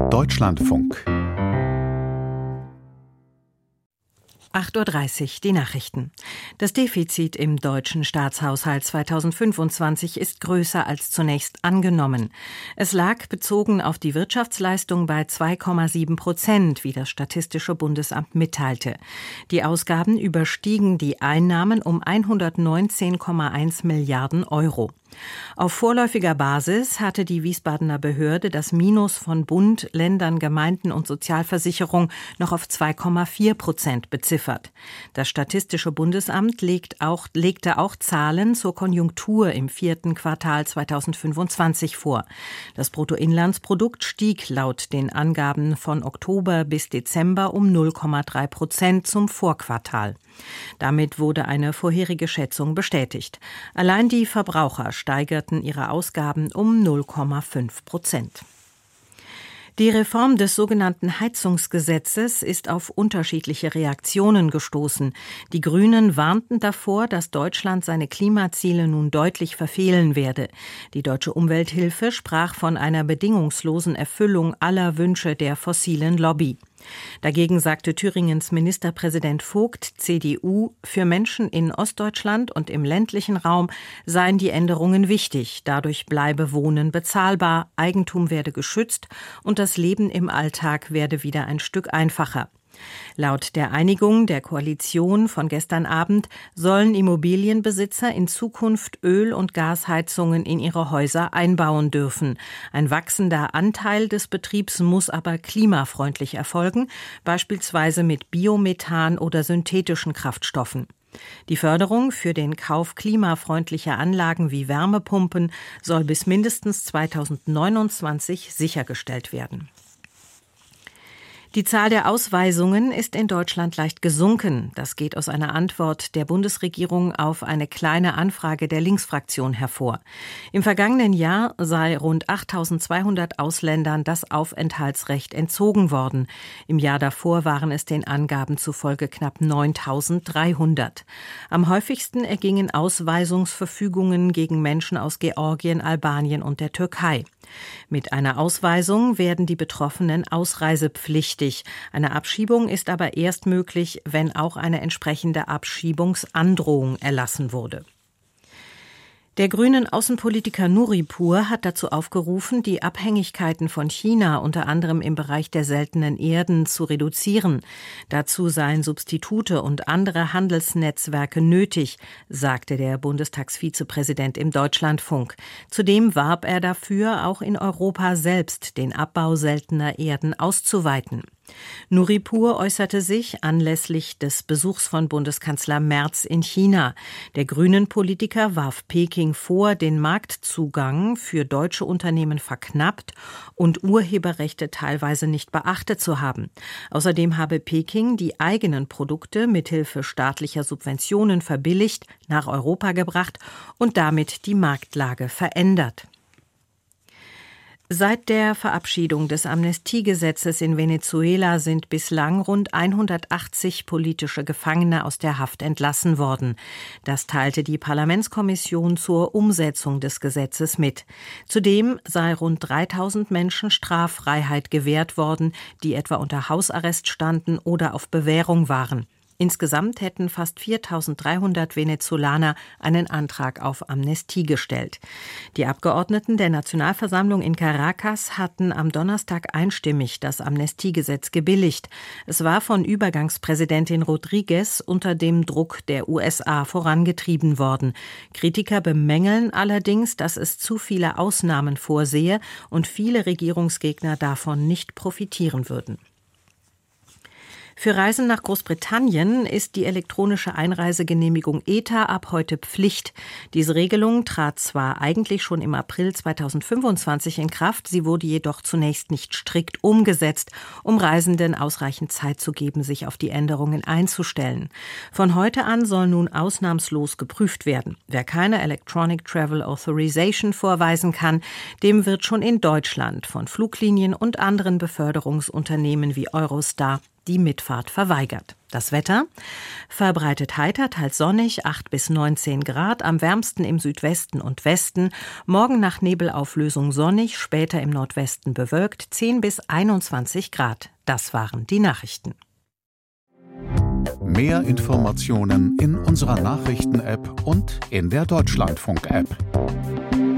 Deutschlandfunk 8:30 Uhr, die Nachrichten. Das Defizit im deutschen Staatshaushalt 2025 ist größer als zunächst angenommen. Es lag bezogen auf die Wirtschaftsleistung bei 2,7%, wie das Statistische Bundesamt mitteilte. Die Ausgaben überstiegen die Einnahmen um 119,1 Milliarden Euro. Auf vorläufiger Basis hatte die Wiesbadener Behörde das Minus von Bund, Ländern, Gemeinden und Sozialversicherung noch auf 2,4% beziffert. Das Statistische Bundesamt legte auch Zahlen zur Konjunktur im 4. Quartal 2025 vor. Das Bruttoinlandsprodukt stieg laut den Angaben von Oktober bis Dezember um 0,3% zum Vorquartal. Damit wurde eine vorherige Schätzung bestätigt. Allein die Verbraucher steigerten ihre Ausgaben um 0,5%. Die Reform des sogenannten Heizungsgesetzes ist auf unterschiedliche Reaktionen gestoßen. Die Grünen warnten davor, dass Deutschland seine Klimaziele nun deutlich verfehlen werde. Die Deutsche Umwelthilfe sprach von einer bedingungslosen Erfüllung aller Wünsche der fossilen Lobby. Dagegen sagte Thüringens Ministerpräsident Vogt, CDU, für Menschen in Ostdeutschland und im ländlichen Raum seien die Änderungen wichtig. Dadurch bleibe Wohnen bezahlbar, Eigentum werde geschützt und das Leben im Alltag werde wieder ein Stück einfacher. Laut der Einigung der Koalition von gestern Abend sollen Immobilienbesitzer in Zukunft Öl- und Gasheizungen in ihre Häuser einbauen dürfen. Ein wachsender Anteil des Betriebs muss aber klimafreundlich erfolgen, beispielsweise mit Biomethan oder synthetischen Kraftstoffen. Die Förderung für den Kauf klimafreundlicher Anlagen wie Wärmepumpen soll bis mindestens 2029 sichergestellt werden. Die Zahl der Ausweisungen ist in Deutschland leicht gesunken. Das geht aus einer Antwort der Bundesregierung auf eine kleine Anfrage der Linksfraktion hervor. Im vergangenen Jahr sei rund 8.200 Ausländern das Aufenthaltsrecht entzogen worden. Im Jahr davor waren es den Angaben zufolge knapp 9.300. Am häufigsten ergingen Ausweisungsverfügungen gegen Menschen aus Georgien, Albanien und der Türkei. Mit einer Ausweisung werden die Betroffenen ausreisepflichtig. Eine Abschiebung ist aber erst möglich, wenn auch eine entsprechende Abschiebungsandrohung erlassen wurde. Der grünen Außenpolitiker Nuripur hat dazu aufgerufen, die Abhängigkeiten von China unter anderem im Bereich der seltenen Erden zu reduzieren. Dazu seien Substitute und andere Handelsnetzwerke nötig, sagte der Bundestagsvizepräsident im Deutschlandfunk. Zudem warb er dafür, auch in Europa selbst den Abbau seltener Erden auszuweiten. Nuripur äußerte sich anlässlich des Besuchs von Bundeskanzler Merz in China. Der Grünen-Politiker warf Peking vor, den Marktzugang für deutsche Unternehmen verknappt und Urheberrechte teilweise nicht beachtet zu haben. Außerdem habe Peking die eigenen Produkte mithilfe staatlicher Subventionen verbilligt, nach Europa gebracht und damit die Marktlage verändert. Seit der Verabschiedung des Amnestiegesetzes in Venezuela sind bislang rund 180 politische Gefangene aus der Haft entlassen worden. Das teilte die Parlamentskommission zur Umsetzung des Gesetzes mit. Zudem sei rund 3.000 Menschen Straffreiheit gewährt worden, die etwa unter Hausarrest standen oder auf Bewährung waren. Insgesamt hätten fast 4.300 Venezolaner einen Antrag auf Amnestie gestellt. Die Abgeordneten der Nationalversammlung in Caracas hatten am Donnerstag einstimmig das Amnestiegesetz gebilligt. Es war von Übergangspräsidentin Rodriguez unter dem Druck der USA vorangetrieben worden. Kritiker bemängeln allerdings, dass es zu viele Ausnahmen vorsehe und viele Regierungsgegner davon nicht profitieren würden. Für Reisen nach Großbritannien ist die elektronische Einreisegenehmigung ETA ab heute Pflicht. Diese Regelung trat zwar eigentlich schon im April 2025 in Kraft, sie wurde jedoch zunächst nicht strikt umgesetzt, um Reisenden ausreichend Zeit zu geben, sich auf die Änderungen einzustellen. Von heute an soll nun ausnahmslos geprüft werden. Wer keine Electronic Travel Authorization vorweisen kann, dem wird schon in Deutschland von Fluglinien und anderen Beförderungsunternehmen wie Eurostar die Mitfahrt verweigert. Das Wetter? Verbreitet heiter, teils sonnig, 8 bis 19 Grad, am wärmsten im Südwesten und Westen. Morgen nach Nebelauflösung sonnig, später im Nordwesten bewölkt, 10 bis 21 Grad. Das waren die Nachrichten. Mehr Informationen in unserer Nachrichten-App und in der Deutschlandfunk-App.